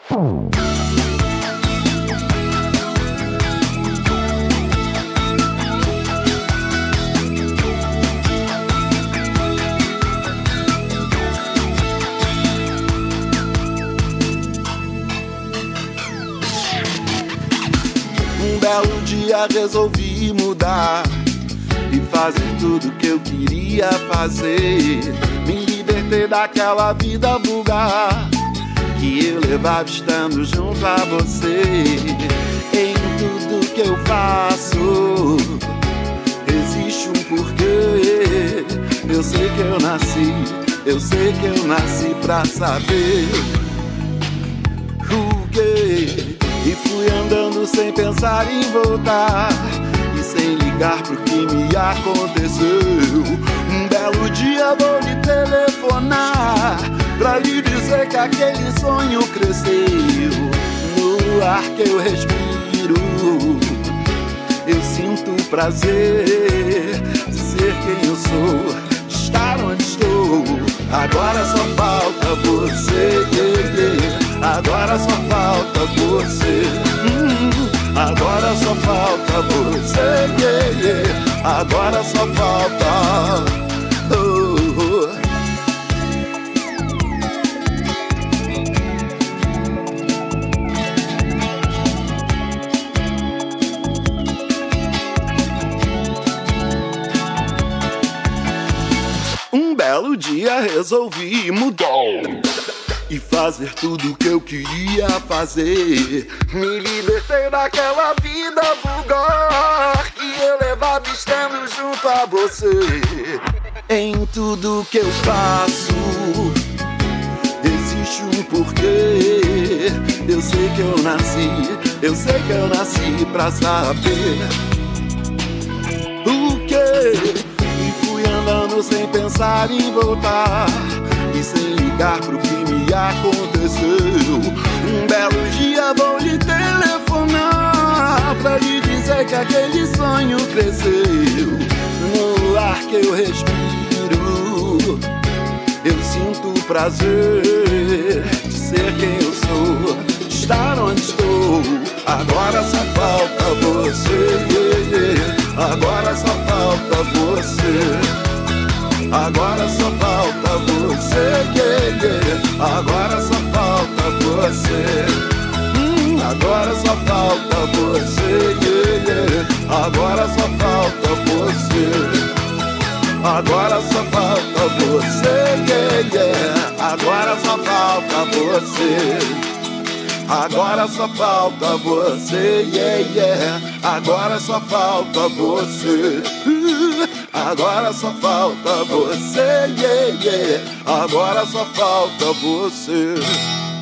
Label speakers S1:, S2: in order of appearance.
S1: Um belo dia resolvi mudar e fazer tudo que eu queria fazer. Me libertei daquela vida vulgar que eu levava estando junto a você. Em tudo que eu faço existe um porquê. Eu sei que eu nasci pra saber o quê. E fui andando sem pensar em voltar e sem ligar pro que me aconteceu. Um belo dia vou lhe telefonar pra lhe dizer que aquele sonho cresceu. No ar que eu respiro eu sinto prazer de ser quem eu sou, de estar onde estou. Agora só falta você, yeah, yeah. Agora só falta você, agora só falta você, yeah, yeah. Agora só falta Um belo dia resolvi mudar e fazer tudo o que eu queria fazer. Me libertei daquela vida vulgar que eu levava estando junto a você. Em tudo que eu faço existe um porquê. Eu sei que eu nasci pra saber o quê. E fui andando sem pensar em voltar e sem ligar pro que me aconteceu. Um belo dia vou lhe telefonar pra lhe dizer que aquele sonho cresceu. No ar que eu respiro eu sinto prazer de ser quem eu sou, de estar onde estou. Agora só falta você, yeah, yeah. Agora só falta você. Agora só falta você, yeah, yeah. Agora só falta você. Agora só falta você, yeah, yeah. Agora só falta você. Agora só falta você, yeah, yeah. Agora só falta você. Agora só falta você, yeah, yeah. Agora só falta você. Agora só falta você, yeah, yeah. Agora só falta você.